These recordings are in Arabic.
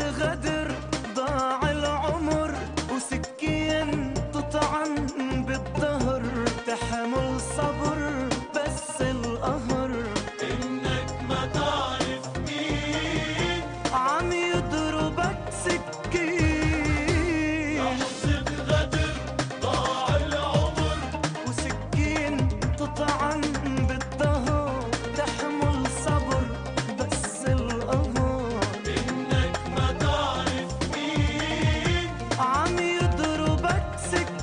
غدر ضاع العمر، وسكين تطعن بالظهر، تحمل صبر بس القهر. إنك ما تعرف مين عم يضربك سكين، لحظة غدر ضاع العمر، وسكين تطعن بالظهر، تحمل صبر بس القهر. إنك ما تعرف مين عم يضربك سكين.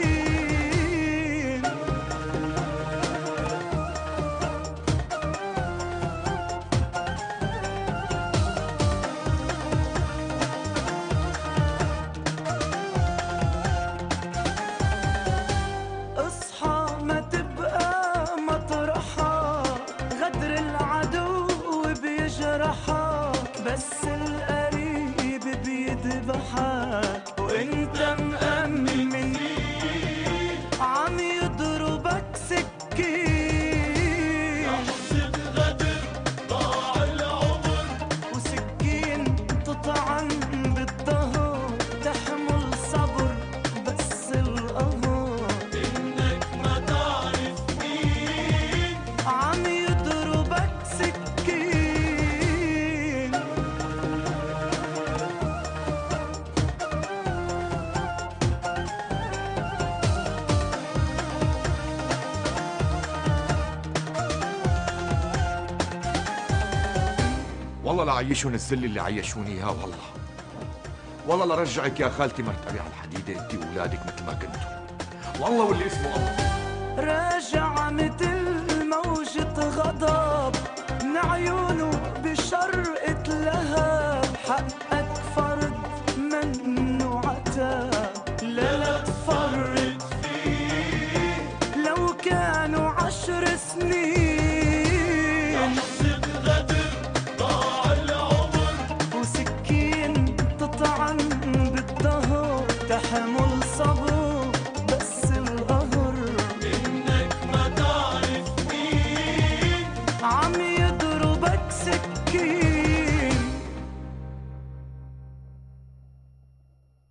اصحى ما تبقى مطرحها، غدر العدو بيجرحك، بس القريب بيذبحك، وانت مأمن عم يضربك سكين. لحظة غدر ضاع العمر، وسكين تطعن بالظهر، تحمل صبر بس القهر. إنك ما تعرف مين عم يضربك سكين. والله لا عيشون الذل اللي عيشوني اياه. والله لا رجعك يا خالتي مرتبي على الحديده انت واولادك مثل ما كنتوا. والله واللي اسمه الله راجع متل موجة غضب من عيونه بشرقة لهب، حقك فرض منه عتاب، لا تفرط فيه لو كانوا 10 سنين.